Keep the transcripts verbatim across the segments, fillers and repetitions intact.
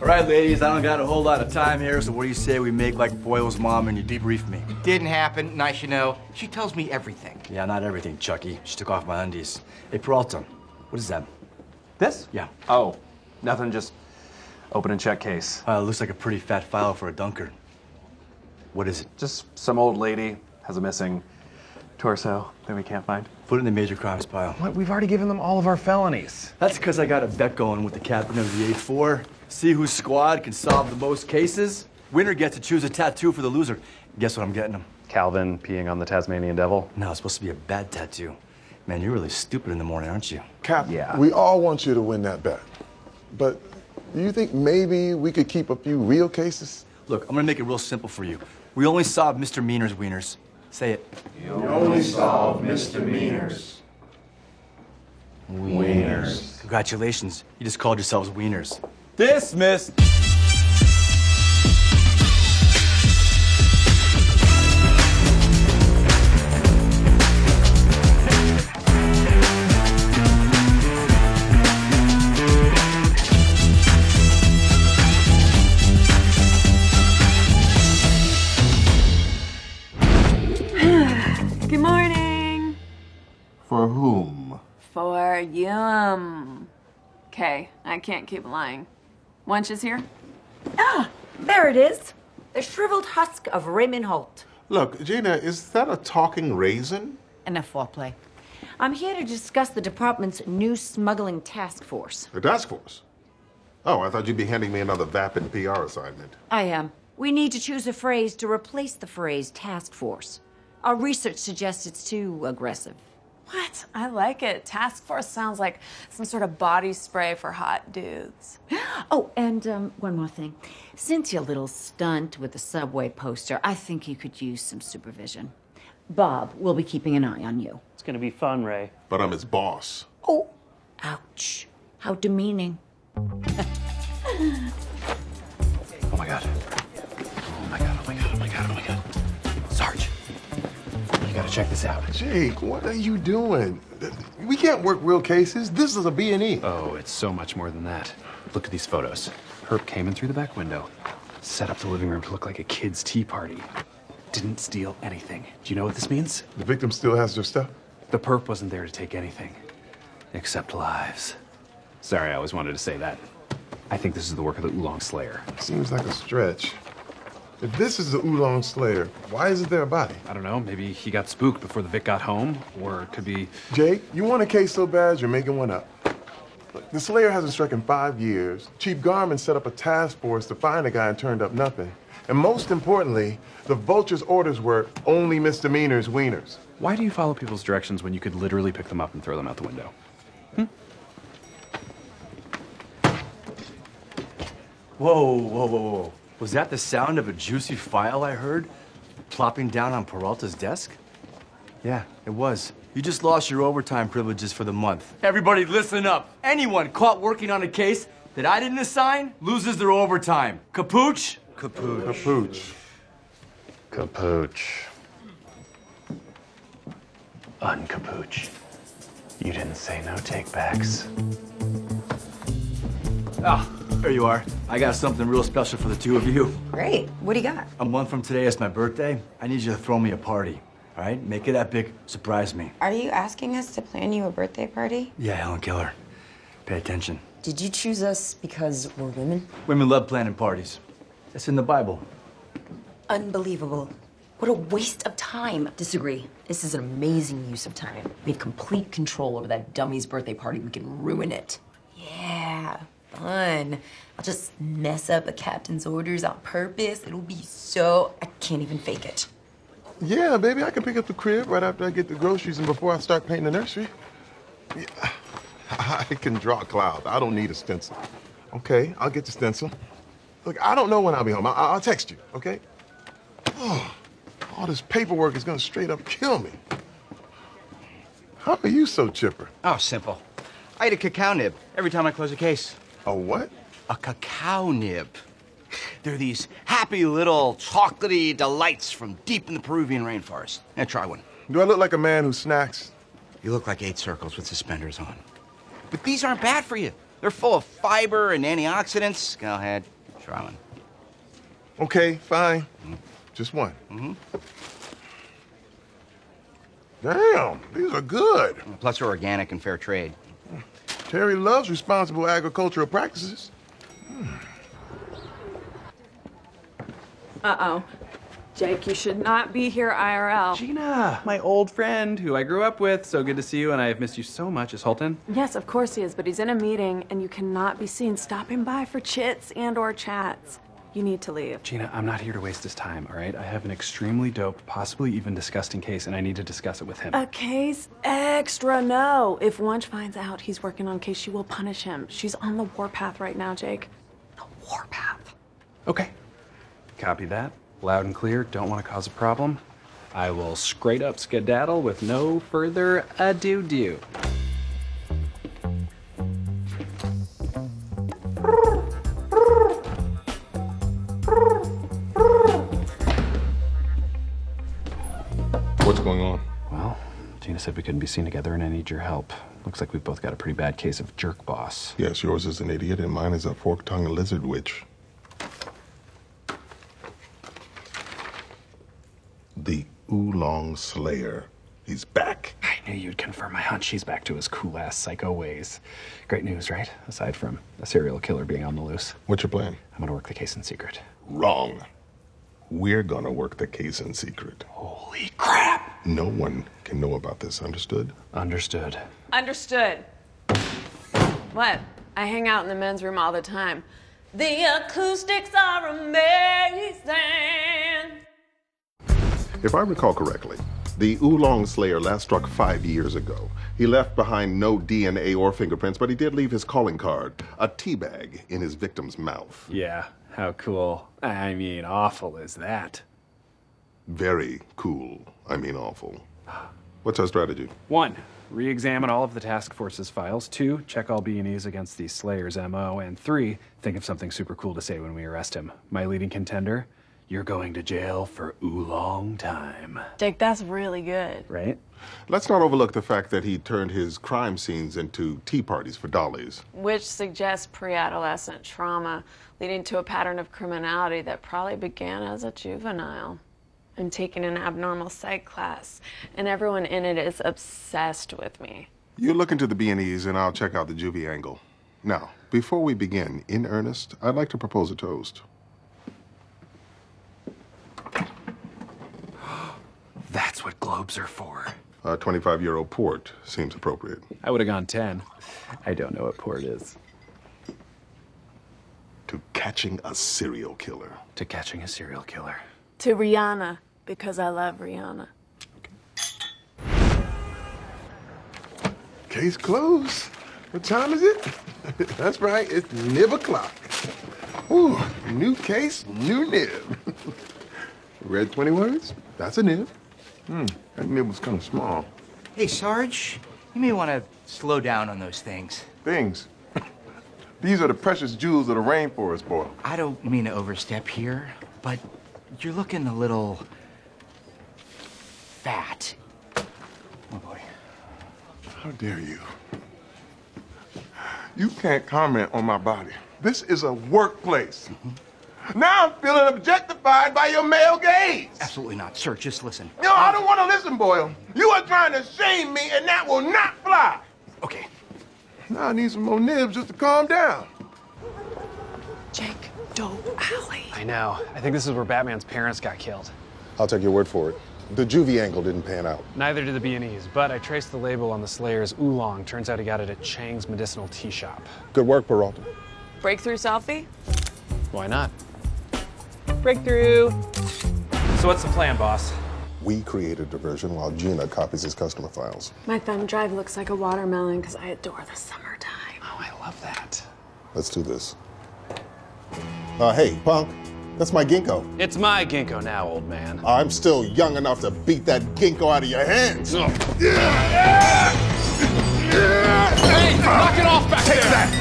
All right, ladies, I don't got a whole lot of time here, so what do you say we make like Boyle's mom and you debrief me? Didn't happen, nice you know. She tells me everything. Yeah, not everything, Chucky. She took off my undies. Hey, Peralta, what is that? This? Yeah. Oh, nothing, just open and check case. Uh, looks like a pretty fat file for a dunker. What is it? Just some old lady has a missing torso that we can't find. Put it in the major crimes pile. What? We've already given them all of our felonies. That's because I got a bet going with the captain of the A four. See whose squad can solve the most cases. Winner gets to choose a tattoo for the loser. Guess what I'm getting him? Calvin peeing on the Tasmanian devil. No, it's supposed to be a bad tattoo. Man, you're really stupid in the morning, aren't you? Cap, Yeah. we all want you to win that bet. But do you think maybe we could keep a few real cases? Look, I'm gonna make it real simple for you. We only solve misdemeanors, wieners. Say it. You only solve misdemeanors. Wieners. Congratulations. You just called yourselves wieners. Dismissed. Good morning. For whom? For you. Okay, I can't keep lying. Lunch is here? Ah, there it is. The shriveled husk of Raymond Holt. Look, Gina, is that a talking raisin? Enough foreplay. I'm here to discuss the department's new smuggling task force. The task force? Oh, I thought you'd be handing me another vapid P R assignment. I am. We need to choose a phrase to replace the phrase task force. Our research suggests it's too aggressive. What? I like it. Task force sounds like some sort of body spray for hot dudes. Oh, and um, one more thing. Since your little stunt with the subway poster, I think you could use some supervision. Bob will be keeping an eye on you. It's gonna be fun, Ray. But I'm his boss. Oh, ouch. How demeaning. Oh my god. Oh my god, oh my god, oh my god, oh my god. Sarge, you gotta check this out. Jake, what are you doing? We can't work real cases. This is a B and E. Oh, it's so much more than that. Look at these photos. Herb came in through the back window, set up the living room to look like a kid's tea party. Didn't steal anything. Do you know what this means? The victim still has their stuff? The perp wasn't there to take anything, except lives. Sorry, I always wanted to say that. I think this is the work of the Oolong Slayer. Seems like a stretch. If this is the Oolong Slayer, why isn't there a body? I don't know, maybe he got spooked before the Vic got home, or it could be... Jake, you want a case so bad you're making one up. Look, the Slayer hasn't struck in five years. Chief Garman set up a task force to find a guy and turned up nothing. And most importantly, the Vulture's orders were only misdemeanors, wieners. Why do you follow people's directions when you could literally pick them up and throw them out the window? Hmm? Whoa, whoa, whoa, whoa. Was that the sound of a juicy file I heard plopping down on Peralta's desk? Yeah, it was. You just lost your overtime privileges for the month. Everybody listen up. Anyone caught working on a case that I didn't assign loses their overtime. Capooch? Capooch. Capooch. Capooch. Uncapooch. You didn't say no takebacks. Ah, there you are. I got something real special for the two of you. Great. What do you got? A month from today is my birthday. I need you to throw me a party. All right? Make it epic. Surprise me. Are you asking us to plan you a birthday party? Yeah, Helen Keller. Pay attention. Did you choose us because we're women? Women love planning parties. It's in the Bible. Unbelievable. What a waste of time. Disagree. This is an amazing use of time. We have complete control over that dummy's birthday party. We can ruin it. Yeah, fun. I'll just mess up a captain's orders on purpose. It'll be so... I can't even fake it. Yeah, baby, I can pick up the crib right after I get the groceries and before I start painting the nursery. Yeah, I can draw clouds. I don't need a stencil. Okay, I'll get the stencil. Look, I don't know when I'll be home. I I'll text you, okay? Oh, all this paperwork is gonna straight up kill me. How are you so chipper? Oh, simple. I eat a cacao nib every time I close a case. A what? A cacao nib. They're these happy little chocolatey delights from deep in the Peruvian rainforest. Now try one. Do I look like a man who snacks? You look like eight circles with suspenders on. But these aren't bad for you. They're full of fiber and antioxidants. Go ahead, Try one. Okay, fine. Just one. Mm-hmm. Damn, these are good. Plus, they're organic and fair trade. Terry loves responsible agricultural practices. Uh-oh. Jake, you should not be here I R L. Gina, my old friend who I grew up with. So good to see you, and I have missed you so much. Is Holton? Yes, of course he is, but he's in a meeting, and you cannot be seen stopping by for chits and or chats. You need to leave. Gina, I'm not here to waste his time, all right? I have an extremely dope, possibly even disgusting case, and I need to discuss it with him. A case extra no. If Wunsch finds out he's working on a case, she will punish him. She's on the warpath right now, Jake. The warpath. Okay. Copy that. Loud and clear. Don't want to cause a problem. I will straight up skedaddle with no further ado-do. What's going on? Well, Gina said we couldn't be seen together, and I need your help. Looks like we've both got a pretty bad case of jerk boss. Yes, yours is an idiot and mine is a fork-tongued lizard witch. The Oolong Slayer. He's back. I knew you'd confirm my hunch. He's back to his cool-ass psycho ways. Great news, right? Aside from a serial killer being on the loose. What's your plan? I'm gonna work the case in secret. Wrong. We're gonna work the case in secret. Holy crap! No one can know about this, understood? Understood. Understood. What? I hang out in the men's room all the time. The acoustics are amazing. If I recall correctly, the Oolong Slayer last struck five years ago. He left behind no D N A or fingerprints, but he did leave his calling card, a tea bag, in his victim's mouth. Yeah, how cool. I mean, awful is that? Very cool. I mean awful. What's our strategy? One, re-examine all of the task force's files. Two, check all B and Es against the Slayer's M O. And three, think of something super cool to say when we arrest him. My leading contender, you're going to jail for oolong time. Jake, that's really good. Right? Let's not overlook the fact that he turned his crime scenes into tea parties for dollies. Which suggests pre-adolescent trauma, leading to a pattern of criminality that probably began as a juvenile. I'm taking an abnormal psych class, and everyone in it is obsessed with me. You look into the B and Es, and I'll check out the juvie angle. Now, before we begin, in earnest, I'd like to propose a toast. That's what globes are for. A twenty-five-year-old port seems appropriate. I would have gone ten. I don't know what port is. To catching a serial killer. To catching a serial killer. To Rihanna, because I love Rihanna. Case closed. What time is it? That's right, it's nib o'clock. Ooh, new case, new nib. Read twenty words? That's a nib. Hmm, that nib was kind of small. Hey, Sarge, you may want to slow down on those things. Things. These are the precious jewels of the rainforest, boy. I don't mean to overstep here, but you're looking a little fat. Oh, boy. How dare you? You can't comment on my body. This is a workplace. Mm-hmm. Now I'm feeling objectified by your male gaze. Absolutely not. Sir, just listen. No, I don't want to listen, Boyle. You are trying to shame me, and that will not fly. Okay. Now I need some more nibs just to calm down. Jake, dope alley. I know. I think this is where Batman's parents got killed. I'll take your word for it. The juvie angle didn't pan out. Neither did the B and Es, but I traced the label on the Slayer's oolong. Turns out he got it at Chang's Medicinal Tea Shop. Good work, Peralta. Breakthrough selfie? Why not? Breakthrough! So what's the plan, boss? We create a diversion while Gina copies his customer files. My thumb drive looks like a watermelon because I adore the summertime. Oh, I love that. Let's do this. Uh, hey, punk. That's my ginkgo. It's my ginkgo now, old man. I'm still young enough to beat that ginkgo out of your hands. Oh. Hey, knock it off back Take there! that!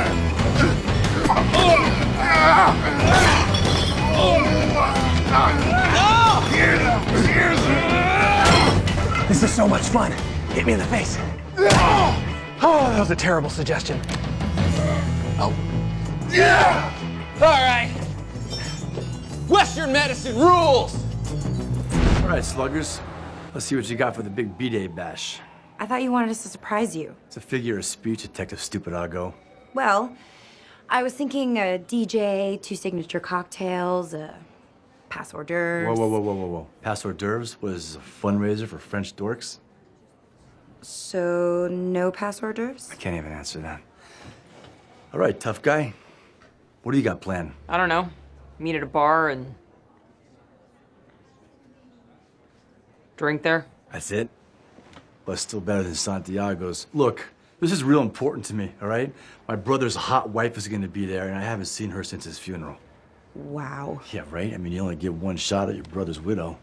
This is so much fun. Hit me in the face. Oh, that was a terrible suggestion. Oh. Yeah! All right. Western medicine rules! All right, sluggers. Let's see what you got for the big B-Day bash. I thought you wanted us to surprise you. It's a figure of speech, Detective Stupidago. Well, I was thinking a D J, two signature cocktails, a pass hors d'oeuvres. Whoa, whoa, whoa, whoa, whoa, whoa. Pass hors d'oeuvres was a fundraiser for French dorks? So, no pass hors d'oeuvres? I can't even answer that. All right, tough guy. What do you got planned? I don't know. Meet at a bar and drink there. That's it? But still better than Santiago's. Look, this is real important to me, all right? My brother's hot wife is gonna be there, and I haven't seen her since his funeral. Wow. Yeah, right? I mean, you only get one shot at your brother's widow.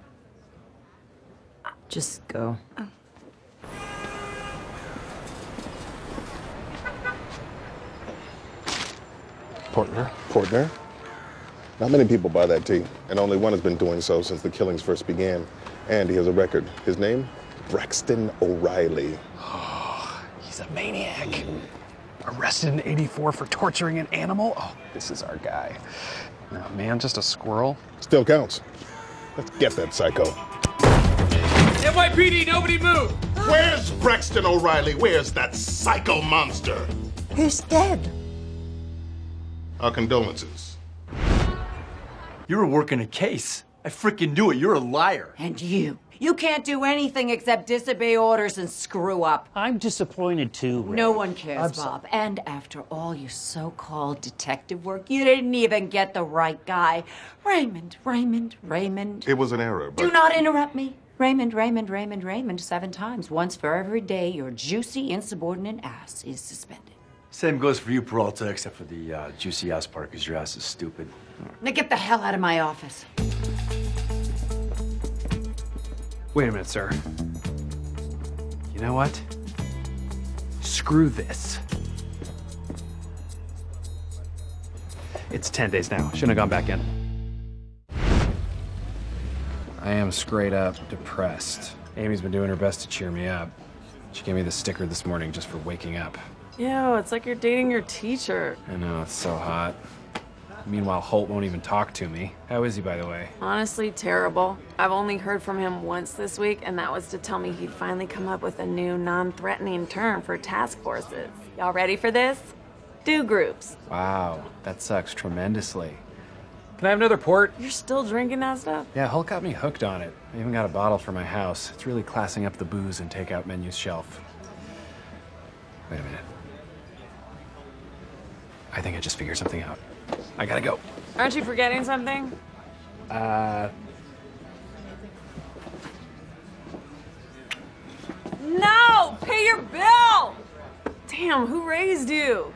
Just go. Oh. Partner, partner. Not many people buy that tea, and only one has been doing so since the killings first began. And he has a record. His name? Braxton O'Reilly. Oh, he's a maniac. Arrested in eighty-four for torturing an animal? Oh, this is our guy. No, man, just a squirrel. Still counts. Let's get that psycho. N Y P D, nobody move! Where's Braxton O'Reilly? Where's that psycho monster? Who's dead? Our condolences. You were working a case. I freaking knew it. You're a liar. And you. You can't do anything except disobey orders and screw up. I'm disappointed too, Ray. No one cares, Bob. And after all your so-called detective work, you didn't even get the right guy. Raymond, Raymond, Raymond. It was an error, but... Do not interrupt me. Raymond, Raymond, Raymond, Raymond, seven times. Once for every day your juicy, insubordinate ass is suspended. Same goes for you, Peralta, except for the uh, juicy ass part, because your ass is stupid. Now get the hell out of my office. Wait a minute, sir. You know what? Screw this. It's ten days now. Shouldn't have gone back in. I am straight up depressed. Amy's been doing her best to cheer me up. She gave me the sticker this morning just for waking up. Ew, it's like you're dating your teacher. I know, it's so hot. Meanwhile, Holt won't even talk to me. How is he, by the way? Honestly, terrible. I've only heard from him once this week, and that was to tell me he'd finally come up with a new non-threatening term for task forces. Y'all ready for this? Do groups. Wow, that sucks tremendously. Can I have another port? You're still drinking that stuff? Yeah, Holt got me hooked on it. I even got a bottle for my house. It's really classing up the booze and takeout menu's shelf. Wait a minute. I think I just figured something out. I gotta go. Aren't you forgetting something? Uh... No! Pay your bill! Damn, who raised you?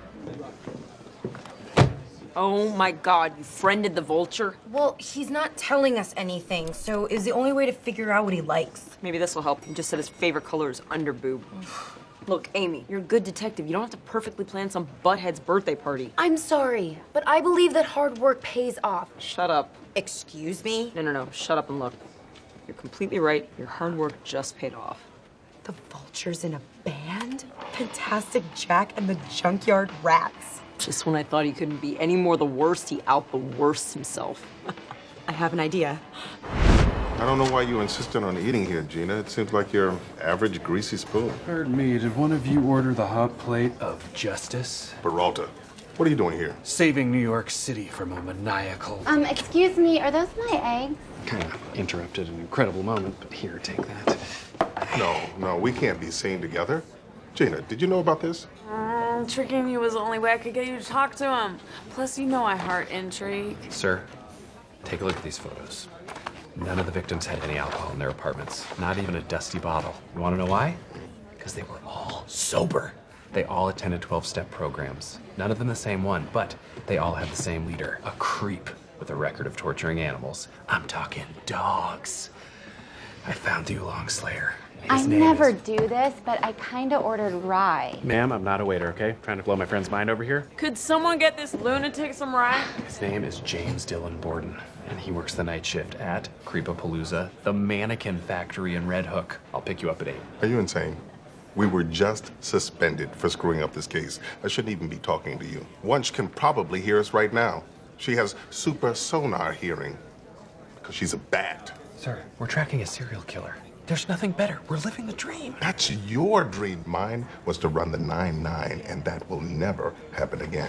Oh my god, you friended the vulture? Well, he's not telling us anything, so is the only way to figure out what he likes. Maybe this will help. He just said his favorite color is underboob. Look, Amy, you're a good detective. You don't have to perfectly plan some butthead's birthday party. I'm sorry, but I believe that hard work pays off. Shut up. Excuse me? No, no, no. Shut up and look. You're completely right. Your hard work just paid off. The Vulture's in a band? Fantastic Jack and the Junkyard Rats. Just when I thought he couldn't be any more the worst, he out the worst himself. I have an idea. I don't know why you insisted on eating here, Gina. It seems like your average greasy spoon. Pardon me, did one of you order the hot plate of justice? Peralta, what are you doing here? Saving New York City from a maniacal... Um, excuse me, are those my eggs? Kind of interrupted an incredible moment, but here, take that. No, no, we can't be seen together. Gina, did you know about this? Mm, tricking you was the only way I could get you to talk to him. Plus, you know I heart intrigue. Sir, take a look at these photos. None of the victims had any alcohol in their apartments, not even a dusty bottle. You want to know why? Because they were all sober. They all attended twelve-step programs. None of them the same one, but they all had the same leader, a creep with a record of torturing animals. I'm talking dogs. I found you, Longslayer. His I name never is... do this, but I kind of ordered rye. Ma'am, I'm not a waiter, okay? Trying to blow my friend's mind over here. Could someone get this lunatic some rye? His name is James Dylan Borden, and he works the night shift at Creepapalooza, the mannequin factory in Red Hook. I'll pick you up at eight. Are you insane? We were just suspended for screwing up this case. I shouldn't even be talking to you. Wunsch can probably hear us right now. She has super sonar hearing. because she's a bat. Sir, we're tracking a serial killer. There's nothing better. We're living the dream. That's your dream. Mine was to run the nine nine, and that will never happen again.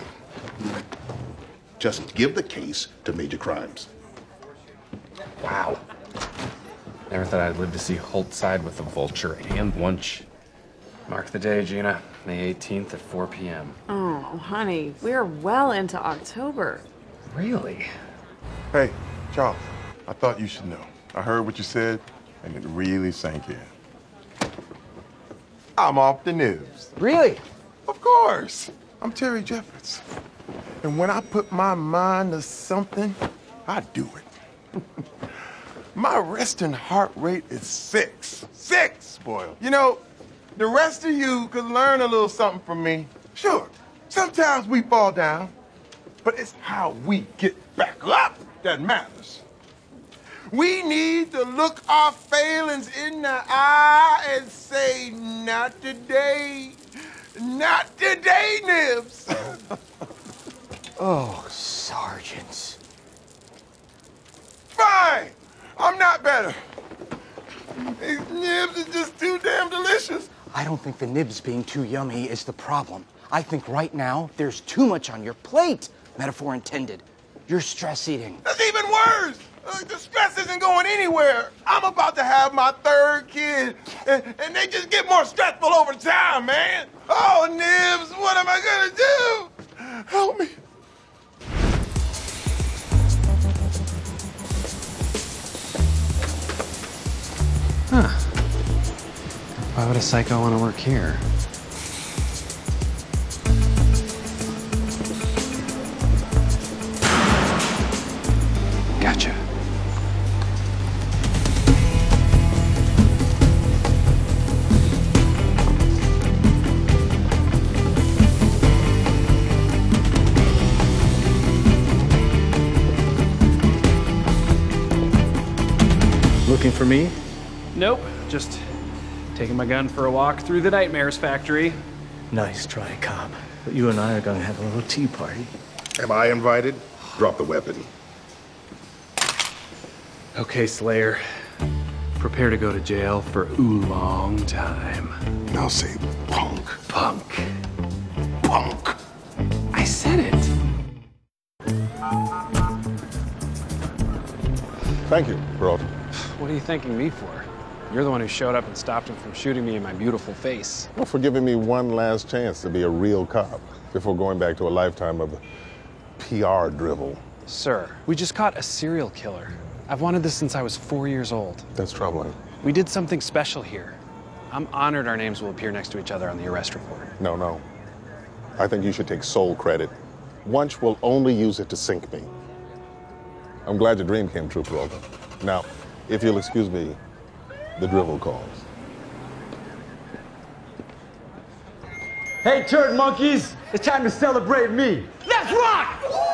Just give the case to Major Crimes. Wow. Never thought I'd live to see Holt side with the Vulture and Wunsch. Mark the day, Gina. May eighteenth at four p m Oh, honey, we're well into October. Really? Hey, Charles, I thought you should know. I heard what you said, and it really sank in. I'm off the news. Really? Of course. I'm Terry Jeffords. And when I put my mind to something, I do it. My resting heart rate is six. Six, boy. You know, the rest of you could learn a little something from me. Sure, sometimes we fall down, but it's how we get back up that matters. We need to look our failings in the eye and say, not today, not today, Nibs. Oh, sergeants. Fine, I'm not better. These nibs are just too damn delicious. I don't think the nibs being too yummy is the problem. I think right now there's too much on your plate, metaphor intended. You're stress eating. That's even worse. Uh, the stress isn't going anywhere. I'm about to have my third kid, and, and they just get more stressful over time, man. Oh, Nibs, what am I gonna do? Help me. Huh. Why would a psycho want to work here? Gotcha. Looking for me? Nope. Just taking my gun for a walk through the Nightmares factory. Nice try, cop. But you and I are gonna have a little tea party. Am I invited? Drop the weapon. Okay, Slayer. Prepare to go to jail for oolong time. Now say punk. Punk. Punk. I said it. Thank you, Peralta. What are you thanking me for? You're the one who showed up and stopped him from shooting me in my beautiful face. Well, for giving me one last chance to be a real cop before going back to a lifetime of P R drivel. Sir, we just caught a serial killer. I've wanted this since I was four years old. That's troubling. We did something special here. I'm honored our names will appear next to each other on the arrest report. No, no. I think you should take sole credit. Wunsch will only use it to sink me. I'm glad your dream came true, Peralta. Now, if you'll excuse me, the drivel calls. Hey, turd monkeys, it's time to celebrate me. Let's rock!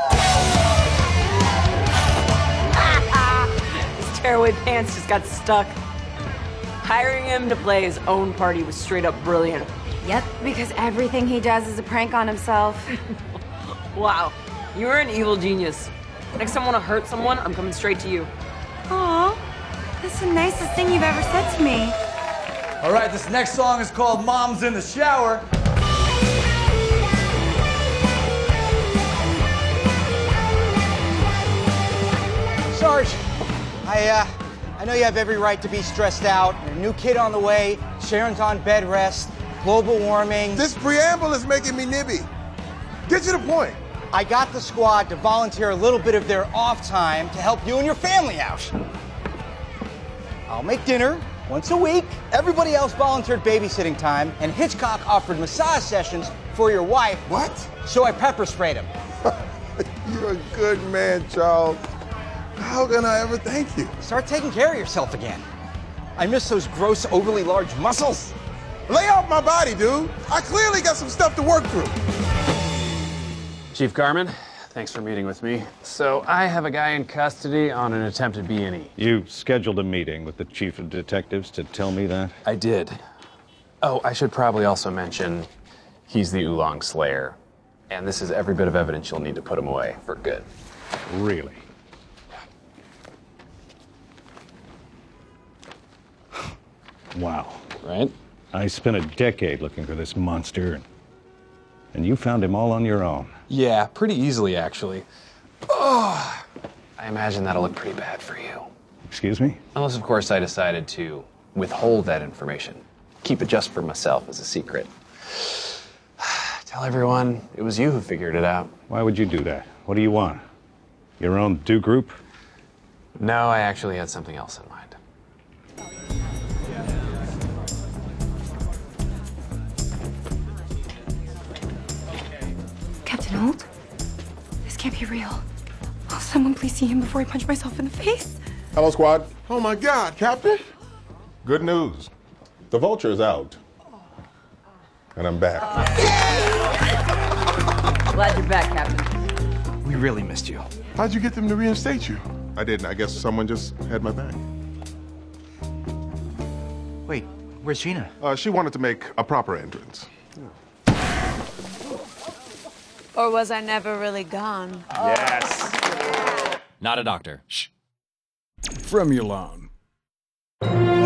His tearaway pants just got stuck. Hiring him to play his own party was straight up brilliant. Yep, because everything he does is a prank on himself. Wow, you're an evil genius. Next time I want to hurt someone, I'm coming straight to you. Aw, that's the nicest thing you've ever said to me. All right, this next song is called Mom's in the Shower. Sarge, I, uh, I know you have every right to be stressed out. A new kid on the way, Sharon's on bed rest, global warming. This preamble is making me nibby. Get to the point. I got the squad to volunteer a little bit of their off time to help you and your family out. I'll make dinner once a week. Everybody else volunteered babysitting time, and Hitchcock offered massage sessions for your wife. What? So I pepper sprayed him. You're a good man, Charles. How can I ever thank you? Start taking care of yourself again. I miss those gross, overly large muscles. Lay off my body, dude. I clearly got some stuff to work through. Chief Garman, thanks for meeting with me. So I have a guy in custody on an attempted B and E. You scheduled a meeting with the chief of detectives to tell me that? I did. Oh, I should probably also mention he's the Oolong Slayer. And this is every bit of evidence you'll need to put him away for good. Really? Wow. Right? I spent a decade looking for this monster, and you found him all on your own. Yeah, pretty easily, actually. Oh, I imagine that'll look pretty bad for you. Excuse me? Unless, of course, I decided to withhold that information. Keep it just for myself as a secret. Tell everyone it was you who figured it out. Why would you do that? What do you want? Your own do group? No, I actually had something else in mind. Captain Holt? This can't be real. Will someone please see him before I punch myself in the face? Hello, squad. Oh my God, Captain. Good news. The Vulture is out. And I'm back. Glad you're back, Captain. We really missed you. How'd you get them to reinstate you? I didn't. I guess someone just had my back. Wait, where's Gina? Uh, she wanted to make a proper entrance. Or was I never really gone? Yes. Not a doctor. From Milan.